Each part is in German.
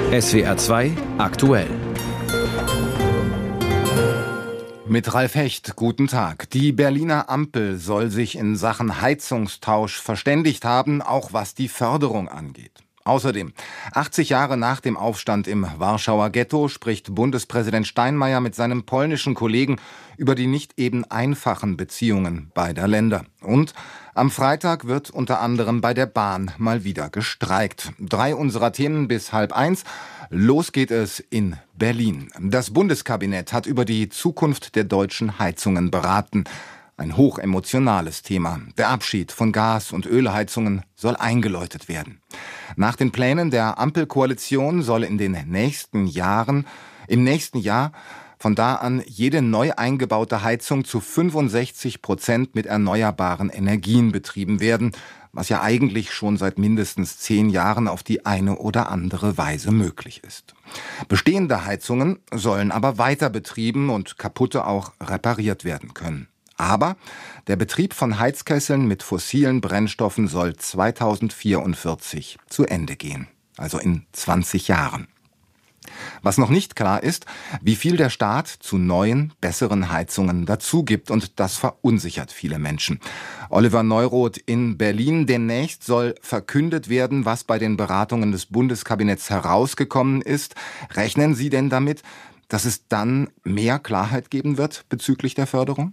SWR 2 aktuell. Mit Ralf Hecht, guten Tag. Die Berliner Ampel soll sich in Sachen Heizungstausch verständigt haben, auch was die Förderung angeht. Außerdem, 80 Jahre nach dem Aufstand im Warschauer Ghetto spricht Bundespräsident Steinmeier mit seinem polnischen Kollegen über die nicht eben einfachen Beziehungen beider Länder. Und am Freitag wird unter anderem bei der Bahn mal wieder gestreikt. 3 unserer Themen bis 12:30. Los geht es in Berlin. Das Bundeskabinett hat über die Zukunft der deutschen Heizungen beraten. Ein hochemotionales Thema. Der Abschied von Gas- und Ölheizungen soll eingeläutet werden. Nach den Plänen der Ampelkoalition soll im nächsten Jahr von da an jede neu eingebaute Heizung zu 65% mit erneuerbaren Energien betrieben werden, was ja eigentlich schon seit mindestens 10 Jahren auf die eine oder andere Weise möglich ist. Bestehende Heizungen sollen aber weiter betrieben und kaputte auch repariert werden können. Aber der Betrieb von Heizkesseln mit fossilen Brennstoffen soll 2044 zu Ende gehen, also in 20 Jahren. Was noch nicht klar ist, wie viel der Staat zu neuen, besseren Heizungen dazu gibt, und das verunsichert viele Menschen. Oliver Neuroth in Berlin. Demnächst soll verkündet werden, was bei den Beratungen des Bundeskabinetts herausgekommen ist. Rechnen Sie denn damit, dass es dann mehr Klarheit geben wird bezüglich der Förderung?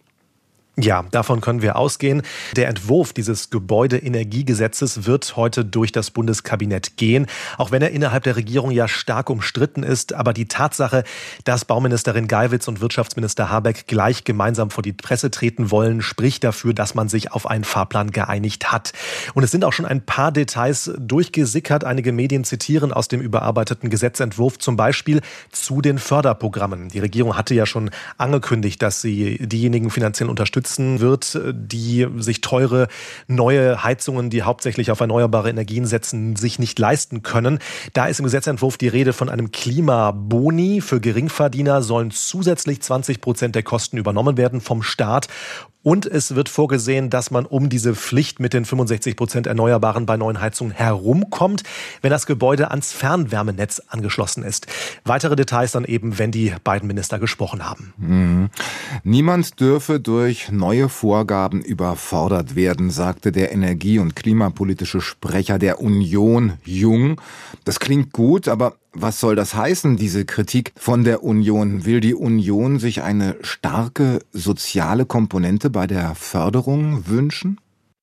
Ja, davon können wir ausgehen. Der Entwurf dieses Gebäudeenergiegesetzes wird heute durch das Bundeskabinett gehen, auch wenn er innerhalb der Regierung ja stark umstritten ist. Aber die Tatsache, dass Bauministerin Geiwitz und Wirtschaftsminister Habeck gleich gemeinsam vor die Presse treten wollen, spricht dafür, dass man sich auf einen Fahrplan geeinigt hat. Und es sind auch schon ein paar Details durchgesickert. Einige Medien zitieren aus dem überarbeiteten Gesetzentwurf zum Beispiel zu den Förderprogrammen. Die Regierung hatte ja schon angekündigt, dass sie diejenigen finanziell unterstützen wird, die sich teure neue Heizungen, die hauptsächlich auf erneuerbare Energien setzen, sich nicht leisten können. Da ist im Gesetzentwurf die Rede von einem Klimaboni. Für Geringverdiener sollen zusätzlich 20% der Kosten übernommen werden vom Staat. Und es wird vorgesehen, dass man um diese Pflicht mit den 65% Erneuerbaren bei neuen Heizungen herumkommt, wenn das Gebäude ans Fernwärmenetz angeschlossen ist. Weitere Details dann eben, wenn die beiden Minister gesprochen haben. Niemand dürfe durch neue Vorgaben überfordert werden, sagte der energie- und klimapolitische Sprecher der Union, Jung. Das klingt gut, aber was soll das heißen, diese Kritik von der Union? Will die Union sich eine starke soziale Komponente bei der Förderung wünschen?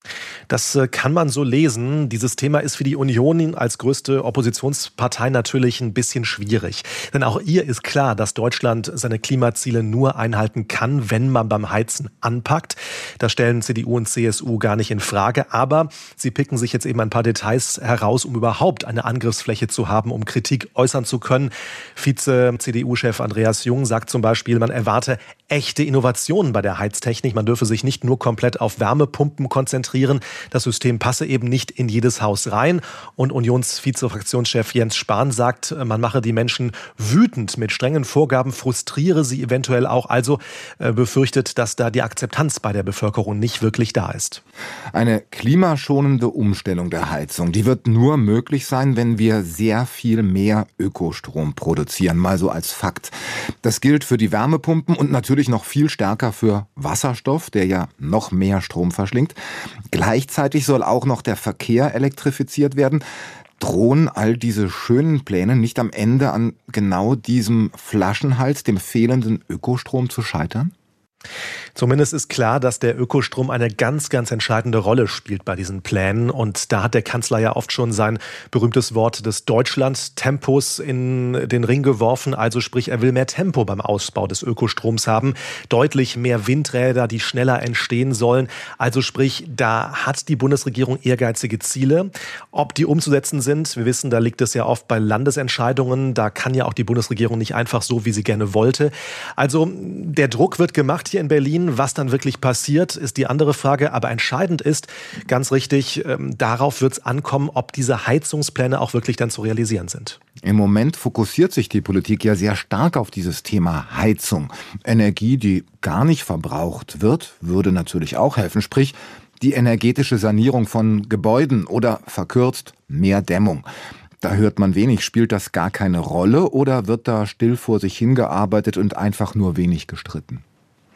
Das kann man so lesen. Dieses Thema ist für die Union als größte Oppositionspartei natürlich ein bisschen schwierig. Denn auch ihr ist klar, dass Deutschland seine Klimaziele nur einhalten kann, wenn man beim Heizen anpackt. Das stellen CDU und CSU gar nicht in Frage. Aber sie picken sich jetzt eben ein paar Details heraus, um überhaupt eine Angriffsfläche zu haben, um Kritik äußern zu können. Vize-CDU-Chef Andreas Jung sagt zum Beispiel, man erwarte echte Innovationen bei der Heiztechnik. Man dürfe sich nicht nur komplett auf Wärmepumpen konzentrieren. Das System passe eben nicht in jedes Haus rein. Und Unionsvize-Fraktionschef Jens Spahn sagt, man mache die Menschen wütend mit strengen Vorgaben, frustriere sie eventuell auch. Also befürchtet, dass da die Akzeptanz bei der Bevölkerung nicht wirklich da ist. Eine klimaschonende Umstellung der Heizung, die wird nur möglich sein, wenn wir sehr viel mehr Ökostrom produzieren. Mal so als Fakt. Das gilt für die Wärmepumpen und natürlich noch viel stärker für Wasserstoff, der ja noch mehr Strom verschlingt. Gleichzeitig soll auch noch der Verkehr elektrifiziert werden. Drohen all diese schönen Pläne nicht am Ende an genau diesem Flaschenhals, dem fehlenden Ökostrom, zu scheitern? Zumindest ist klar, dass der Ökostrom eine ganz, ganz entscheidende Rolle spielt bei diesen Plänen. Und da hat der Kanzler ja oft schon sein berühmtes Wort des Deutschland-Tempos in den Ring geworfen. Also sprich, er will mehr Tempo beim Ausbau des Ökostroms haben. Deutlich mehr Windräder, die schneller entstehen sollen. Also sprich, da hat die Bundesregierung ehrgeizige Ziele. Ob die umzusetzen sind, wir wissen, da liegt es ja oft bei Landesentscheidungen. Da kann ja auch die Bundesregierung nicht einfach so, wie sie gerne wollte. Also der Druck wird gemacht hier in Berlin. Was dann wirklich passiert, ist die andere Frage. Aber entscheidend ist, ganz richtig, darauf wird es ankommen, ob diese Heizungspläne auch wirklich dann zu realisieren sind. Im Moment fokussiert sich die Politik ja sehr stark auf dieses Thema Heizung. Energie, die gar nicht verbraucht wird, würde natürlich auch helfen. Sprich, die energetische Sanierung von Gebäuden oder verkürzt mehr Dämmung. Da hört man wenig. Spielt das gar keine Rolle oder wird da still vor sich hingearbeitet und einfach nur wenig gestritten?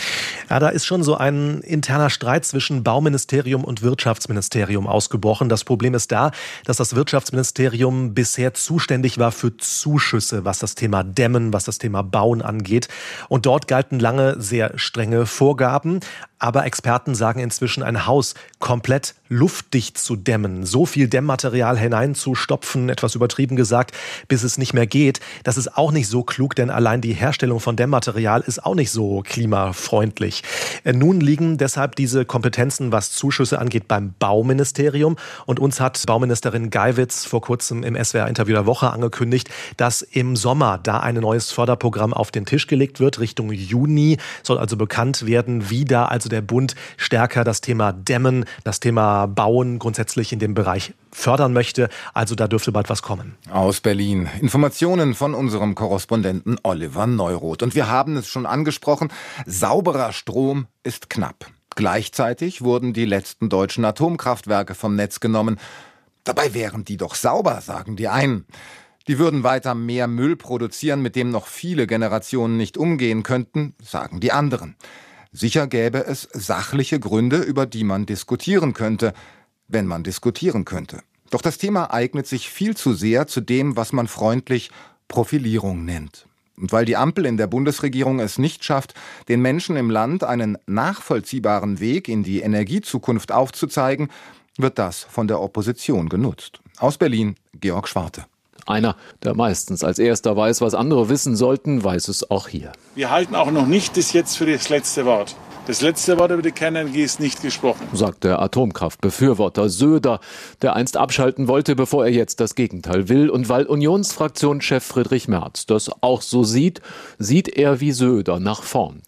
Ja, da ist schon so ein interner Streit zwischen Bauministerium und Wirtschaftsministerium ausgebrochen. Das Problem ist da, dass das Wirtschaftsministerium bisher zuständig war für Zuschüsse, was das Thema Dämmen, was das Thema Bauen angeht. Und dort galten lange sehr strenge Vorgaben. Aber Experten sagen inzwischen, ein Haus komplett luftdicht zu dämmen, so viel Dämmmaterial hineinzustopfen, etwas übertrieben gesagt, bis es nicht mehr geht, das ist auch nicht so klug, denn allein die Herstellung von Dämmmaterial ist auch nicht so klimafreundlich. Nun liegen deshalb diese Kompetenzen, was Zuschüsse angeht, beim Bauministerium. Und uns hat Bauministerin Geiwitz vor kurzem im SWR-Interview der Woche angekündigt, dass im Sommer da ein neues Förderprogramm auf den Tisch gelegt wird. Richtung Juni soll also bekannt werden, wie da also der Bund stärker das Thema Dämmen, das Thema Bauen grundsätzlich in dem Bereich fördern möchte. Also da dürfte bald was kommen. Aus Berlin. Informationen von unserem Korrespondenten Oliver Neuroth. Und wir haben es schon angesprochen, sauberer Strom ist knapp. Gleichzeitig wurden die letzten deutschen Atomkraftwerke vom Netz genommen. Dabei wären die doch sauber, sagen die einen. Die würden weiter mehr Müll produzieren, mit dem noch viele Generationen nicht umgehen könnten, sagen die anderen. Sicher gäbe es sachliche Gründe, über die man diskutieren könnte, wenn man diskutieren könnte. Doch das Thema eignet sich viel zu sehr zu dem, was man freundlich Profilierung nennt. Und weil die Ampel in der Bundesregierung es nicht schafft, den Menschen im Land einen nachvollziehbaren Weg in die Energiezukunft aufzuzeigen, wird das von der Opposition genutzt. Aus Berlin, Georg Schwarte. Einer, der meistens als erster weiß, was andere wissen sollten, weiß es auch hier. Wir halten auch noch nicht das jetzt für das letzte Wort. Das letzte Wort über die Kernenergie ist nicht gesprochen, sagt der Atomkraftbefürworter Söder, der einst abschalten wollte, bevor er jetzt das Gegenteil will. Und weil Unionsfraktionschef Friedrich Merz das auch so sieht, sieht er wie Söder nach vorn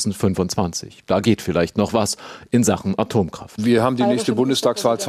2025. Da geht vielleicht noch was in Sachen Atomkraft. Wir haben die nächste Bundestagswahl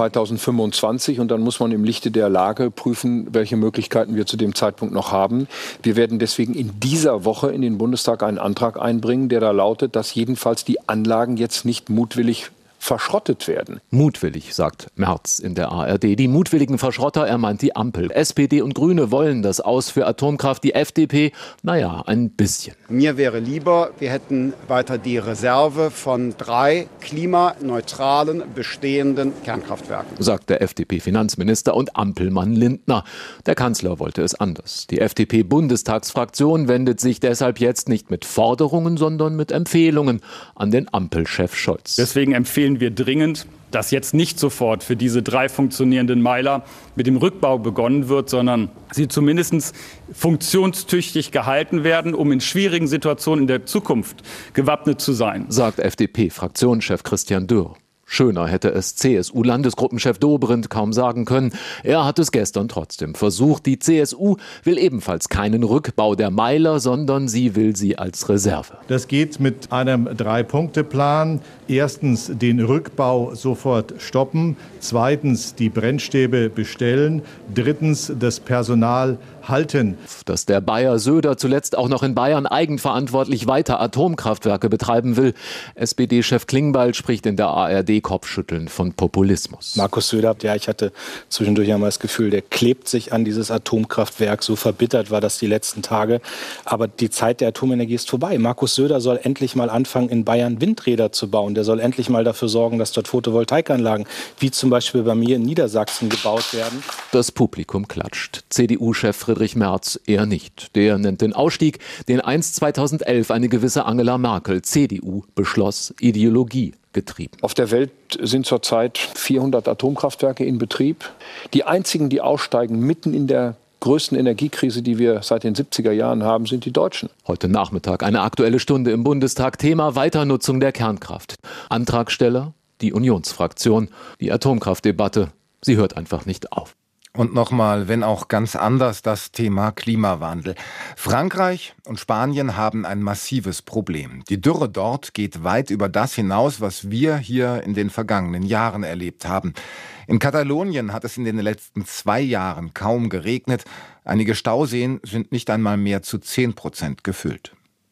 2025 und dann muss man im Lichte der Lage prüfen, welche Möglichkeiten wir zu dem Zeitpunkt noch haben. Wir werden deswegen in dieser Woche in den Bundestag einen Antrag einbringen, der da lautet, dass jedenfalls die Anlagen jetzt nicht mutwillig verschrottet werden. Mutwillig, sagt Merz in der ARD. Die mutwilligen Verschrotter, er meint die Ampel. SPD und Grüne wollen das Aus für Atomkraft. Die FDP, naja, ein bisschen. Mir wäre lieber, wir hätten weiter die Reserve von 3 klimaneutralen bestehenden Kernkraftwerken, sagt der FDP-Finanzminister und Ampelmann Lindner. Der Kanzler wollte es anders. Die FDP-Bundestagsfraktion wendet sich deshalb jetzt nicht mit Forderungen, sondern mit Empfehlungen an den Ampelchef Scholz. Deswegen empfehlen wir dringend, dass jetzt nicht sofort für diese 3 funktionierenden Meiler mit dem Rückbau begonnen wird, sondern sie zumindest funktionstüchtig gehalten werden, um in schwierigen Situationen in der Zukunft gewappnet zu sein, sagt FDP-Fraktionschef Christian Dürr. Schöner hätte es CSU-Landesgruppenchef Dobrindt kaum sagen können. Er hat es gestern trotzdem versucht. Die CSU will ebenfalls keinen Rückbau der Meiler, sondern sie will sie als Reserve. Das geht mit einem 3-Punkte-Plan. Erstens den Rückbau sofort stoppen. Zweitens die Brennstäbe bestellen. Drittens das Personal halten. Dass der Bayer Söder zuletzt auch noch in Bayern eigenverantwortlich weiter Atomkraftwerke betreiben will. SPD-Chef Klingbeil spricht in der ARD kopfschüttelnd von Populismus. Markus Söder, ja, ich hatte zwischendurch einmal das Gefühl, der klebt sich an dieses Atomkraftwerk. So verbittert war das die letzten Tage. Aber die Zeit der Atomenergie ist vorbei. Markus Söder soll endlich mal anfangen, in Bayern Windräder zu bauen. Der soll endlich mal dafür sorgen, dass dort Photovoltaikanlagen, wie zum Beispiel bei mir in Niedersachsen, gebaut werden. Das Publikum klatscht. CDU-Chef Friedrich Merz eher nicht. Der nennt den Ausstieg, den einst 2011 eine gewisse Angela Merkel, CDU, beschloss, Ideologie getrieben. Auf der Welt sind zurzeit 400 Atomkraftwerke in Betrieb. Die einzigen, die aussteigen mitten in der größten Energiekrise, die wir seit den 70er Jahren haben, sind die Deutschen. Heute Nachmittag eine Aktuelle Stunde im Bundestag. Thema Weiternutzung der Kernkraft. Antragsteller, die Unionsfraktion. Die Atomkraftdebatte, sie hört einfach nicht auf. Und nochmal, wenn auch ganz anders, das Thema Klimawandel. Frankreich und Spanien haben ein massives Problem. Die Dürre dort geht weit über das hinaus, was wir hier in den vergangenen Jahren erlebt haben. In Katalonien hat es in den letzten 2 Jahren kaum geregnet. Einige Stauseen sind nicht einmal mehr zu 10% gefüllt.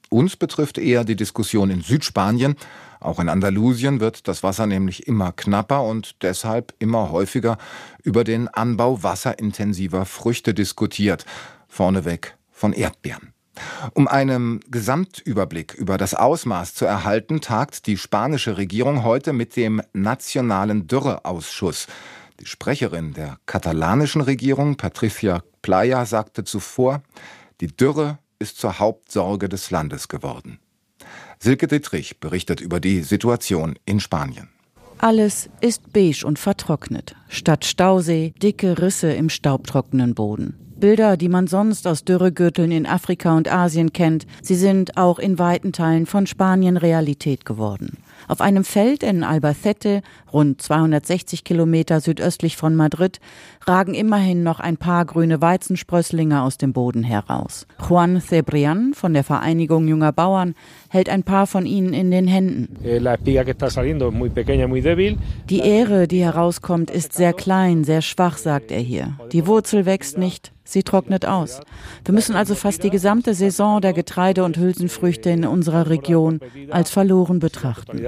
Uns betrifft eher die Diskussion in Südspanien. Auch in Andalusien wird das Wasser nämlich immer knapper und deshalb immer häufiger über den Anbau wasserintensiver Früchte diskutiert. Vorneweg von Erdbeeren. Um einen Gesamtüberblick über das Ausmaß zu erhalten, tagt die spanische Regierung heute mit dem Nationalen Dürreausschuss. Die Sprecherin der katalanischen Regierung, Patricia Playa, sagte zuvor, die Dürre ist zur Hauptsorge des Landes geworden. Silke Dittrich berichtet über die Situation in Spanien. Alles ist beige und vertrocknet. Statt Stausee dicke Risse im staubtrockenen Boden. Bilder, die man sonst aus Dürregürteln in Afrika und Asien kennt, sie sind auch in weiten Teilen von Spanien Realität geworden. Auf einem Feld in Albacete, rund 260 Kilometer südöstlich von Madrid, ragen immerhin noch ein paar grüne Weizensprösslinge aus dem Boden heraus. Juan Cebrián von der Vereinigung junger Bauern hält ein paar von ihnen in den Händen. Die Ähre, die herauskommt, ist sehr klein, sehr schwach, sagt er hier. Die Wurzel wächst nicht. Sie trocknet aus. Wir müssen also fast die gesamte Saison der Getreide- und Hülsenfrüchte in unserer Region als verloren betrachten.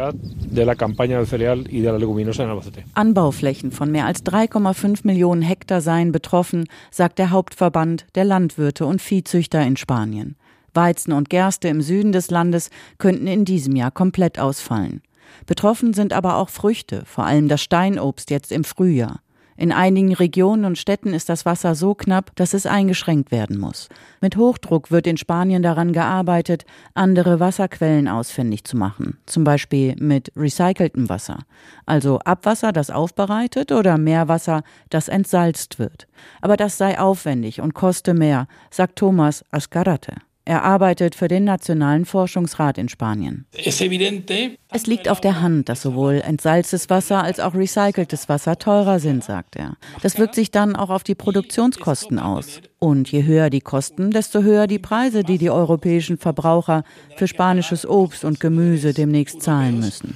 Anbauflächen von mehr als 3,5 Millionen Hektar seien betroffen, sagt der Hauptverband der Landwirte und Viehzüchter in Spanien. Weizen und Gerste im Süden des Landes könnten in diesem Jahr komplett ausfallen. Betroffen sind aber auch Früchte, vor allem das Steinobst jetzt im Frühjahr. In einigen Regionen und Städten ist das Wasser so knapp, dass es eingeschränkt werden muss. Mit Hochdruck wird in Spanien daran gearbeitet, andere Wasserquellen ausfindig zu machen. Zum Beispiel mit recyceltem Wasser. Also Abwasser, das aufbereitet, oder Meerwasser, das entsalzt wird. Aber das sei aufwendig und koste mehr, sagt Tomás Azcárate. Er arbeitet für den Nationalen Forschungsrat in Spanien. Es liegt auf der Hand, dass sowohl entsalztes Wasser als auch recyceltes Wasser teurer sind, sagt er. Das wirkt sich dann auch auf die Produktionskosten aus. Und je höher die Kosten, desto höher die Preise, die die europäischen Verbraucher für spanisches Obst und Gemüse demnächst zahlen müssen.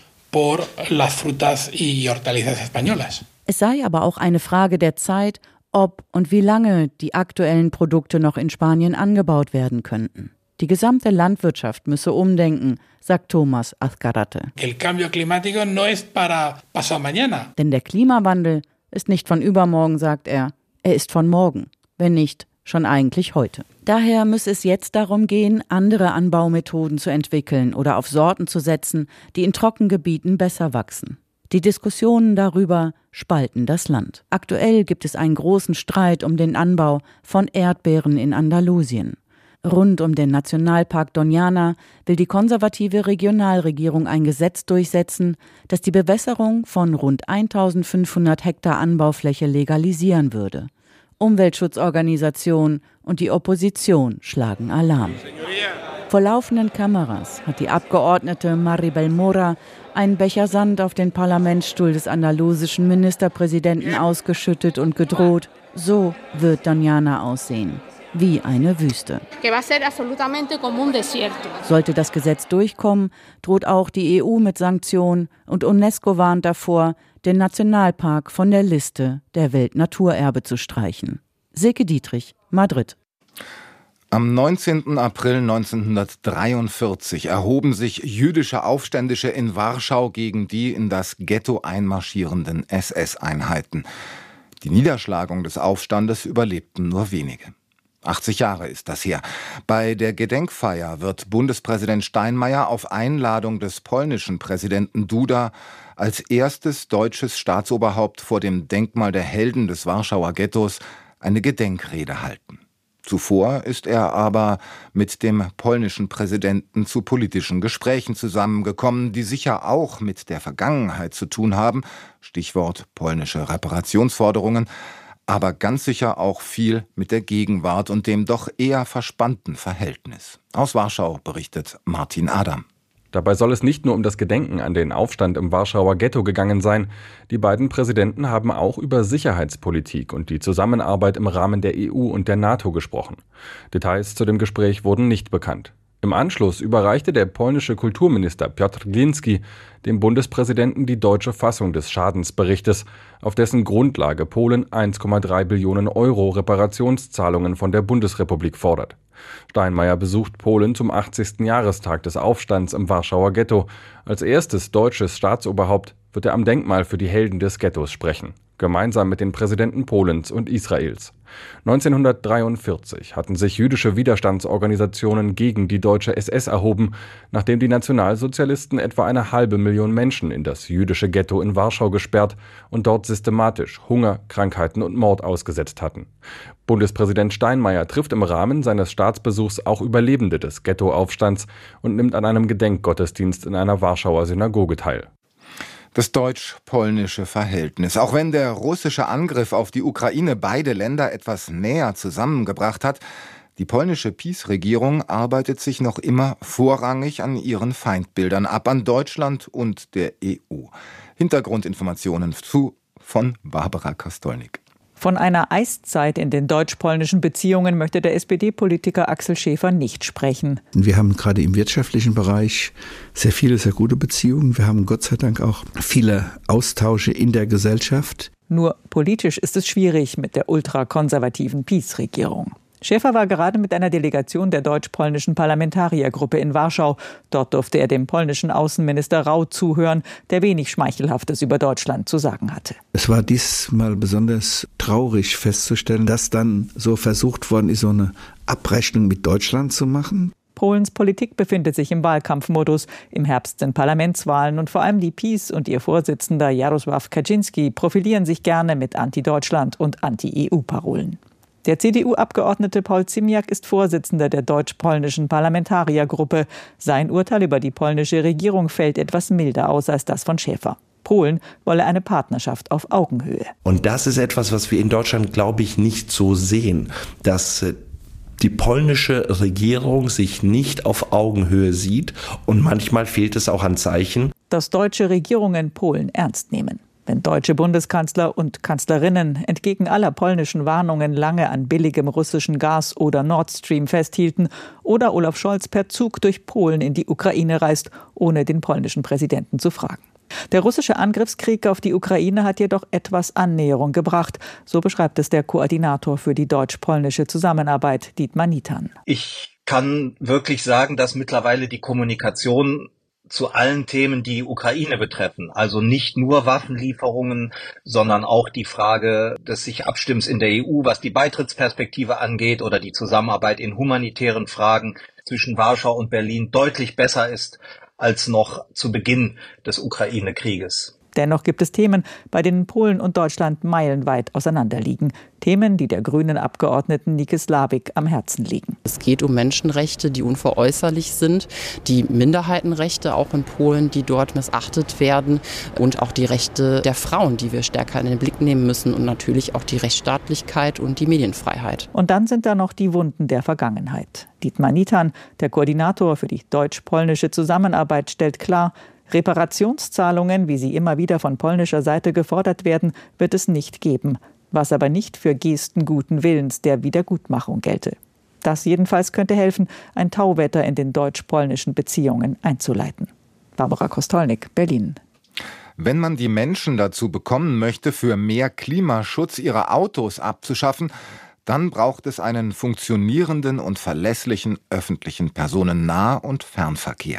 Es sei aber auch eine Frage der Zeit, ob und wie lange die aktuellen Produkte noch in Spanien angebaut werden könnten. Die gesamte Landwirtschaft müsse umdenken, sagt Tomás Azcárate. Denn der Klimawandel ist nicht von übermorgen, sagt er. Er ist von morgen, wenn nicht schon eigentlich heute. Daher müsse es jetzt darum gehen, andere Anbaumethoden zu entwickeln oder auf Sorten zu setzen, die in Trockengebieten besser wachsen. Die Diskussionen darüber spalten das Land. Aktuell gibt es einen großen Streit um den Anbau von Erdbeeren in Andalusien. Rund um den Nationalpark Doñana will die konservative Regionalregierung ein Gesetz durchsetzen, das die Bewässerung von rund 1500 Hektar Anbaufläche legalisieren würde. Umweltschutzorganisationen und die Opposition schlagen Alarm. Vor laufenden Kameras hat die Abgeordnete Maribel Mora einen Becher Sand auf den Parlamentsstuhl des andalusischen Ministerpräsidenten ausgeschüttet und gedroht, so wird Doñana aussehen. Wie eine Wüste. Sollte das Gesetz durchkommen, droht auch die EU mit Sanktionen und UNESCO warnt davor, den Nationalpark von der Liste der Weltnaturerbe zu streichen. Silke Dittrich, Madrid. Am 19. April 1943 erhoben sich jüdische Aufständische in Warschau gegen die in das Ghetto einmarschierenden SS-Einheiten. Die Niederschlagung des Aufstandes überlebten nur wenige. 80 Jahre ist das her. Bei der Gedenkfeier wird Bundespräsident Steinmeier auf Einladung des polnischen Präsidenten Duda als erstes deutsches Staatsoberhaupt vor dem Denkmal der Helden des Warschauer Ghettos eine Gedenkrede halten. Zuvor ist er aber mit dem polnischen Präsidenten zu politischen Gesprächen zusammengekommen, die sicher auch mit der Vergangenheit zu tun haben, Stichwort polnische Reparationsforderungen, aber ganz sicher auch viel mit der Gegenwart und dem doch eher verspannten Verhältnis. Aus Warschau berichtet Martin Adam. Dabei soll es nicht nur um das Gedenken an den Aufstand im Warschauer Ghetto gegangen sein. Die beiden Präsidenten haben auch über Sicherheitspolitik und die Zusammenarbeit im Rahmen der EU und der NATO gesprochen. Details zu dem Gespräch wurden nicht bekannt. Im Anschluss überreichte der polnische Kulturminister Piotr Gliński dem Bundespräsidenten die deutsche Fassung des Schadensberichtes, auf dessen Grundlage Polen 1,3 Billionen Euro Reparationszahlungen von der Bundesrepublik fordert. Steinmeier besucht Polen zum 80. Jahrestag des Aufstands im Warschauer Ghetto. Als erstes deutsches Staatsoberhaupt wird er am Denkmal für die Helden des Ghettos sprechen, gemeinsam mit den Präsidenten Polens und Israels. 1943 hatten sich jüdische Widerstandsorganisationen gegen die deutsche SS erhoben, nachdem die Nationalsozialisten etwa 500.000 Menschen in das jüdische Ghetto in Warschau gesperrt und dort systematisch Hunger, Krankheiten und Mord ausgesetzt hatten. Bundespräsident Steinmeier trifft im Rahmen seines Staatsbesuchs auch Überlebende des Ghettoaufstands und nimmt an einem Gedenkgottesdienst in einer Warschauer Synagoge teil. Das deutsch-polnische Verhältnis. Auch wenn der russische Angriff auf die Ukraine beide Länder etwas näher zusammengebracht hat, die polnische PiS-Regierung arbeitet sich noch immer vorrangig an ihren Feindbildern ab, an Deutschland und der EU. Hintergrundinformationen von Barbara Kostolnik. Von einer Eiszeit in den deutsch-polnischen Beziehungen möchte der SPD-Politiker Axel Schäfer nicht sprechen. Wir haben gerade im wirtschaftlichen Bereich sehr viele, sehr gute Beziehungen. Wir haben Gott sei Dank auch viele Austausche in der Gesellschaft. Nur politisch ist es schwierig mit der ultrakonservativen PiS-Regierung. Schäfer war gerade mit einer Delegation der deutsch-polnischen Parlamentariergruppe in Warschau. Dort durfte er dem polnischen Außenminister Rau zuhören, der wenig Schmeichelhaftes über Deutschland zu sagen hatte. Es war diesmal besonders traurig festzustellen, dass dann so versucht worden ist, so eine Abrechnung mit Deutschland zu machen. Polens Politik befindet sich im Wahlkampfmodus. Im Herbst sind Parlamentswahlen und vor allem die PiS und ihr Vorsitzender Jarosław Kaczyński profilieren sich gerne mit Anti-Deutschland und Anti-EU-Parolen. Der CDU-Abgeordnete Paul Ziemiak ist Vorsitzender der deutsch-polnischen Parlamentariergruppe. Sein Urteil über die polnische Regierung fällt etwas milder aus als das von Schäfer. Polen wolle eine Partnerschaft auf Augenhöhe. Und das ist etwas, was wir in Deutschland, glaube ich, nicht so sehen, dass die polnische Regierung sich nicht auf Augenhöhe sieht. Und manchmal fehlt es auch an Zeichen, dass deutsche Regierungen Polen ernst nehmen. Wenn deutsche Bundeskanzler und Kanzlerinnen entgegen aller polnischen Warnungen lange an billigem russischen Gas oder Nord Stream festhielten oder Olaf Scholz per Zug durch Polen in die Ukraine reist, ohne den polnischen Präsidenten zu fragen. Der russische Angriffskrieg auf die Ukraine hat jedoch etwas Annäherung gebracht. So beschreibt es der Koordinator für die deutsch-polnische Zusammenarbeit, Dietmar Nitan. Ich kann wirklich sagen, dass mittlerweile die Kommunikation zu allen Themen, die Ukraine betreffen. Also nicht nur Waffenlieferungen, sondern auch die Frage des sich Abstimmens in der EU, was die Beitrittsperspektive angeht oder die Zusammenarbeit in humanitären Fragen zwischen Warschau und Berlin deutlich besser ist als noch zu Beginn des Ukraine-Krieges. Dennoch gibt es Themen, bei denen Polen und Deutschland meilenweit auseinanderliegen. Themen, die der grünen Abgeordneten Nike Slavik am Herzen liegen. Es geht um Menschenrechte, die unveräußerlich sind, die Minderheitenrechte auch in Polen, die dort missachtet werden und auch die Rechte der Frauen, die wir stärker in den Blick nehmen müssen und natürlich auch die Rechtsstaatlichkeit und die Medienfreiheit. Und dann sind da noch die Wunden der Vergangenheit. Dietmar Nitan, der Koordinator für die deutsch-polnische Zusammenarbeit, stellt klar, Reparationszahlungen, wie sie immer wieder von polnischer Seite gefordert werden, wird es nicht geben, was aber nicht für Gesten guten Willens der Wiedergutmachung gelte. Das jedenfalls könnte helfen, ein Tauwetter in den deutsch-polnischen Beziehungen einzuleiten. Barbara Kostolnik, Berlin. Wenn man die Menschen dazu bekommen möchte, für mehr Klimaschutz ihre Autos abzuschaffen, dann braucht es einen funktionierenden und verlässlichen öffentlichen Personennah- und Fernverkehr.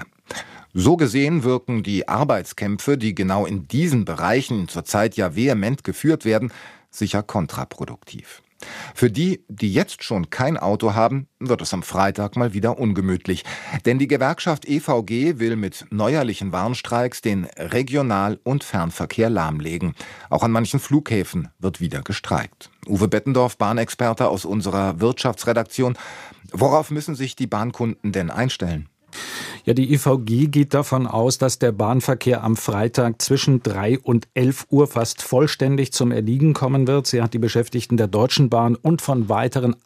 So gesehen wirken die Arbeitskämpfe, die genau in diesen Bereichen zurzeit ja vehement geführt werden, sicher kontraproduktiv. Für die, die jetzt schon kein Auto haben, wird es am Freitag mal wieder ungemütlich. Denn die Gewerkschaft EVG will mit neuerlichen Warnstreiks den Regional- und Fernverkehr lahmlegen. Auch an manchen Flughäfen wird wieder gestreikt. Uwe Bettendorf, Bahnexperte aus unserer Wirtschaftsredaktion. Worauf müssen sich die Bahnkunden denn einstellen? Ja, die IVG geht davon aus, dass der Bahnverkehr am Freitag zwischen 3 und 11 Uhr fast vollständig zum Erliegen kommen wird. Sie hat die Beschäftigten der Deutschen Bahn und von weiteren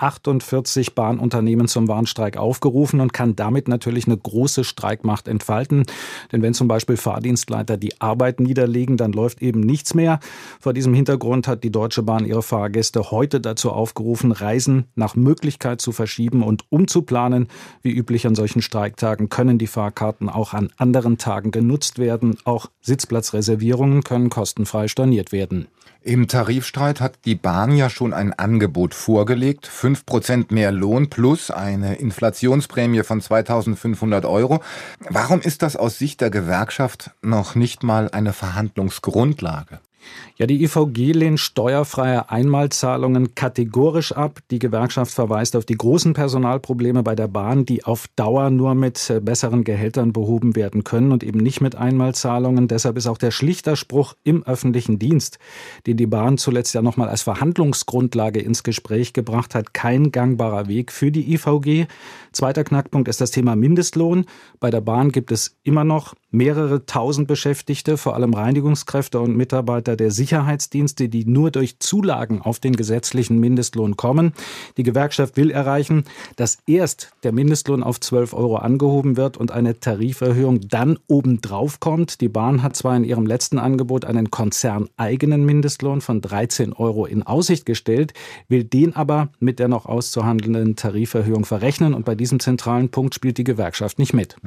48 Bahnunternehmen zum Warnstreik aufgerufen und kann damit natürlich eine große Streikmacht entfalten. Denn wenn zum Beispiel Fahrdienstleiter die Arbeit niederlegen, dann läuft eben nichts mehr. Vor diesem Hintergrund hat die Deutsche Bahn ihre Fahrgäste heute dazu aufgerufen, Reisen nach Möglichkeit zu verschieben und umzuplanen. Wie üblich an solchen Streiktagen können die Fahrkarten auch an anderen Tagen genutzt werden. Auch Sitzplatzreservierungen können kostenfrei storniert werden. Im Tarifstreit hat die Bahn ja schon ein Angebot vorgelegt. 5% mehr Lohn plus eine Inflationsprämie von 2.500 €. Warum ist das aus Sicht der Gewerkschaft noch nicht mal eine Verhandlungsgrundlage? Ja, die IVG lehnt steuerfreie Einmalzahlungen kategorisch ab. Die Gewerkschaft verweist auf die großen Personalprobleme bei der Bahn, die auf Dauer nur mit besseren Gehältern behoben werden können und eben nicht mit Einmalzahlungen. Deshalb ist auch der Schlichterspruch im öffentlichen Dienst, den die Bahn zuletzt ja nochmal als Verhandlungsgrundlage ins Gespräch gebracht hat, kein gangbarer Weg für die IVG. Zweiter Knackpunkt ist das Thema Mindestlohn. Bei der Bahn gibt es immer noch mehrere tausend Beschäftigte, vor allem Reinigungskräfte und Mitarbeiter der Sicherheitsdienste, die nur durch Zulagen auf den gesetzlichen Mindestlohn kommen. Die Gewerkschaft will erreichen, dass erst der Mindestlohn auf 12 € angehoben wird und eine Tariferhöhung dann obendrauf kommt. Die Bahn hat zwar in ihrem letzten Angebot einen konzerneigenen Mindestlohn von 13 € in Aussicht gestellt, will den aber mit der noch auszuhandelnden Tariferhöhung verrechnen und bei diesem zentralen Punkt spielt die Gewerkschaft nicht mit.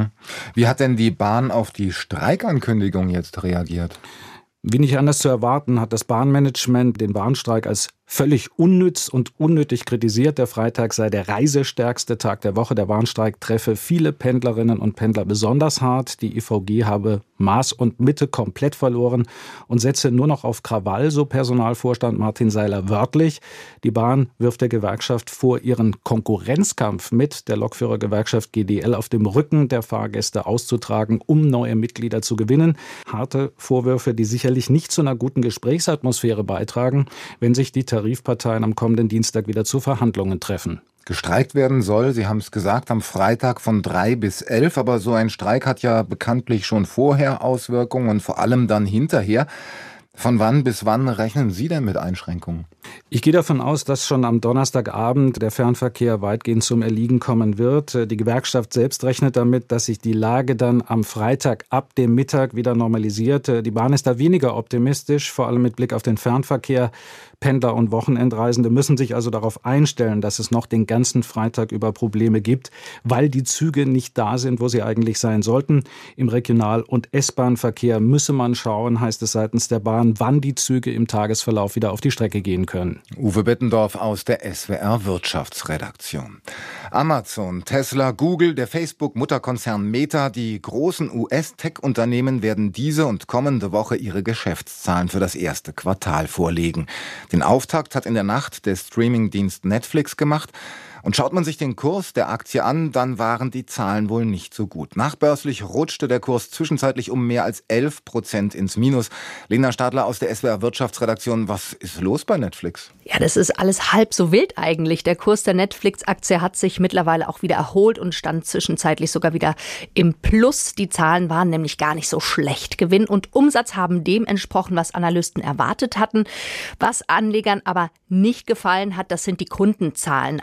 Wie hat denn die Bahn auf die Streikankündigung jetzt reagiert? Wie nicht anders zu erwarten, hat das Bahnmanagement den Warnstreik als völlig unnütz und unnötig kritisiert. Der Freitag sei der reisestärkste Tag der Woche. Der Warnstreik treffe viele Pendlerinnen und Pendler besonders hart. Die IVG habe Maß und Mitte komplett verloren und setze nur noch auf Krawall, so Personalvorstand Martin Seiler wörtlich. Die Bahn wirft der Gewerkschaft vor, ihren Konkurrenzkampf mit der Lokführergewerkschaft GDL auf dem Rücken der Fahrgäste auszutragen, um neue Mitglieder zu gewinnen. Harte Vorwürfe, die sicherlich nicht zu einer guten Gesprächsatmosphäre beitragen, wenn sich die Tarifparteien am kommenden Dienstag wieder zu Verhandlungen treffen. Gestreikt werden soll, Sie haben es gesagt, am Freitag von 3 bis 11, aber so ein Streik hat ja bekanntlich schon vorher Auswirkungen und vor allem dann hinterher. Von wann bis wann rechnen Sie denn mit Einschränkungen? Ich gehe davon aus, dass schon am Donnerstagabend der Fernverkehr weitgehend zum Erliegen kommen wird. Die Gewerkschaft selbst rechnet damit, dass sich die Lage dann am Freitag ab dem Mittag wieder normalisiert. Die Bahn ist da weniger optimistisch, vor allem mit Blick auf den Fernverkehr. Pendler und Wochenendreisende müssen sich also darauf einstellen, dass es noch den ganzen Freitag über Probleme gibt, weil die Züge nicht da sind, wo sie eigentlich sein sollten. Im Regional- und S-Bahn-Verkehr müsse man schauen, heißt es seitens der Bahn, wann die Züge im Tagesverlauf wieder auf die Strecke gehen können. Uwe Bettendorf aus der SWR Wirtschaftsredaktion. Amazon, Tesla, Google, der Facebook-Mutterkonzern Meta, die großen US-Tech-Unternehmen werden diese und kommende Woche ihre Geschäftszahlen für das erste Quartal vorlegen. Den Auftakt hat in der Nacht der Streamingdienst Netflix gemacht. Und schaut man sich den Kurs der Aktie an, dann waren die Zahlen wohl nicht so gut. Nachbörslich rutschte der Kurs zwischenzeitlich um mehr als 11% ins Minus. Lena Stadler aus der SWR Wirtschaftsredaktion, was ist los bei Netflix? Ja, das ist alles halb so wild eigentlich. Der Kurs der Netflix-Aktie hat sich mittlerweile auch wieder erholt und stand zwischenzeitlich sogar wieder im Plus. Die Zahlen waren nämlich gar nicht so schlecht. Gewinn und Umsatz haben dem entsprochen, was Analysten erwartet hatten. Was Anlegern aber nicht gefallen hat, das sind die Kundenzahlen.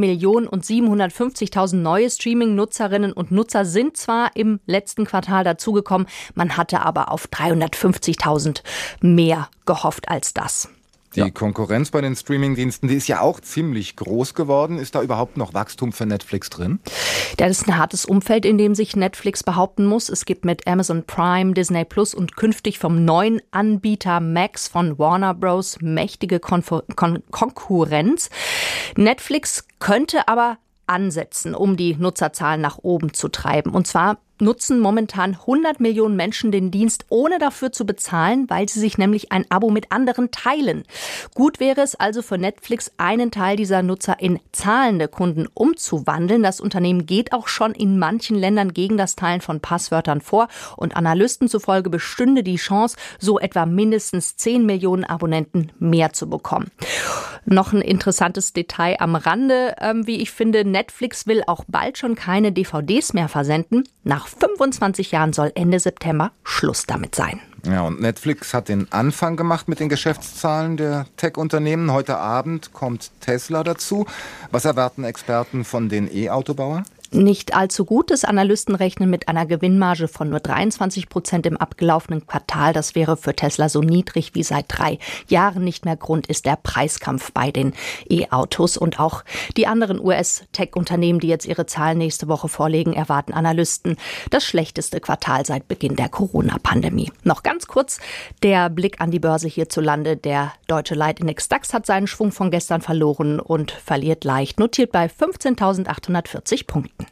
1.750.000 neue Streaming-Nutzerinnen und Nutzer sind zwar im letzten Quartal dazugekommen, man hatte aber auf 350.000 mehr gehofft als das. Die Konkurrenz bei den Streamingdiensten, die ist ja auch ziemlich groß geworden. Ist da überhaupt noch Wachstum für Netflix drin? Das ist ein hartes Umfeld, in dem sich Netflix behaupten muss. Es gibt mit Amazon Prime, Disney Plus und künftig vom neuen Anbieter Max von Warner Bros. Mächtige Konkurrenz. Netflix könnte aber ansetzen, um die Nutzerzahlen nach oben zu treiben. Und zwar nutzen momentan 100 Millionen Menschen den Dienst, ohne dafür zu bezahlen, weil sie sich nämlich ein Abo mit anderen teilen. Gut wäre es also für Netflix, einen Teil dieser Nutzer in zahlende Kunden umzuwandeln. Das Unternehmen geht auch schon in manchen Ländern gegen das Teilen von Passwörtern vor. Und Analysten zufolge bestünde die Chance, so etwa mindestens 10 Millionen Abonnenten mehr zu bekommen. Noch ein interessantes Detail am Rande, wie ich finde, Netflix will auch bald schon keine DVDs mehr versenden. Nach 25 Jahren soll Ende September Schluss damit sein. Ja, und Netflix hat den Anfang gemacht mit den Geschäftszahlen der Tech-Unternehmen. Heute Abend kommt Tesla dazu. Was erwarten Experten von den E-Autobauern? Nicht allzu gutes. Analysten rechnen mit einer Gewinnmarge von nur 23% im abgelaufenen Quartal. Das wäre für Tesla so niedrig wie seit 3 Jahren nicht mehr. Grund ist der Preiskampf bei den E-Autos. Und auch die anderen US-Tech-Unternehmen, die jetzt ihre Zahlen nächste Woche vorlegen, erwarten Analysten das schlechteste Quartal seit Beginn der Corona-Pandemie. Noch ganz kurz der Blick an die Börse hierzulande. Der deutsche Leitindex DAX hat seinen Schwung von gestern verloren und verliert leicht, notiert bei 15.840 Punkten.